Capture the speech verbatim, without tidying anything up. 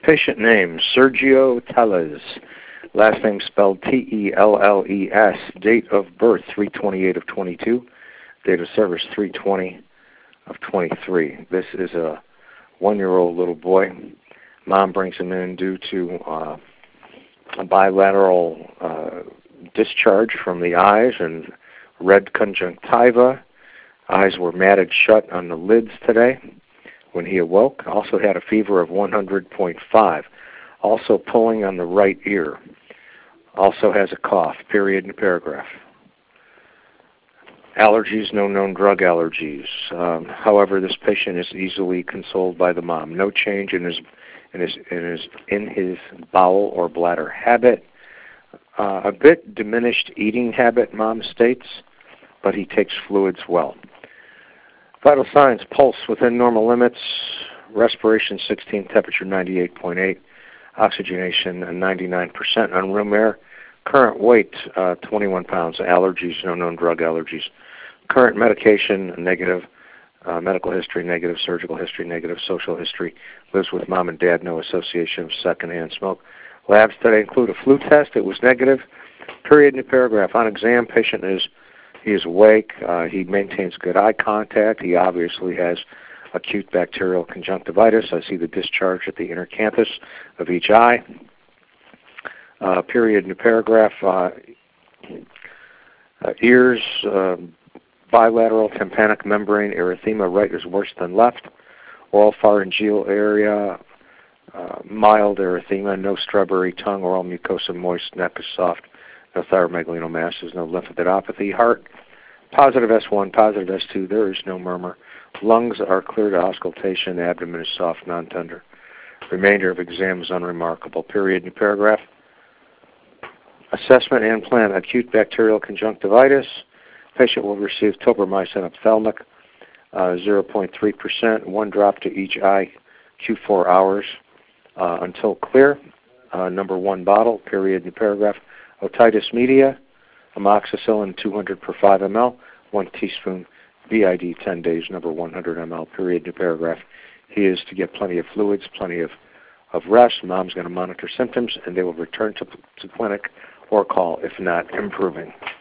Patient name, Sergio Telles. Last name spelled T E L L E S. Date of birth, three twenty-eight of twenty-two. Date of service, three twenty of twenty-three. This is a one-year-old little boy. Mom brings him in due to uh, a bilateral uh, discharge from the eyes and red conjunctiva. Eyes were matted shut on the lids today when he awoke. Also had a fever of one hundred point five. Also pulling on the right ear. Also has a cough, period and paragraph. Allergies, no known drug allergies. Um, however, this patient is easily consoled by the mom. No change in his in his in his in his bowel or bladder habit. Uh, a bit diminished eating habit, mom states, but he takes fluids well. Vital signs: pulse within normal limits, respiration sixteen, temperature ninety-eight point eight, oxygenation ninety-nine percent on room air. Current weight uh, twenty-one pounds. Allergies, no known drug allergies. Current medication negative. Uh, medical history negative. Surgical history negative. Social history. Lives with mom and dad. No association of secondhand smoke. Labs today include a flu test. It was negative. Period in the paragraph. On exam, patient is he is awake. Uh, he maintains good eye contact. He obviously has acute bacterial conjunctivitis. I see the discharge at the inner canthus of each eye. Uh, period in the paragraph. Uh, uh, ears, uh, bilateral tympanic membrane erythema. Right is worse than left. Oral pharyngeal area, uh, mild erythema. No strawberry tongue. Oral mucosa moist. Neck is soft. No thyromegalinomasses. No lymphadenopathy. Heart, positive S one, positive S two. There is no murmur. Lungs are clear to auscultation. Abdomen is soft, non-tender. Remainder of exam is unremarkable. Period in the paragraph. Assessment and plan: acute bacterial conjunctivitis. Patient will receive tobramycin ophthalmic, uh, zero point three percent, one drop to each eye, Q four hours uh, until clear. Uh, number one bottle, period in the paragraph. Otitis media, amoxicillin two hundred per five milliliters, one teaspoon B I D ten days, number one hundred milliliters, period in the paragraph. He is to get plenty of fluids, plenty of, of rest. Mom's going to monitor symptoms, and they will return to, to clinic or call if not improving.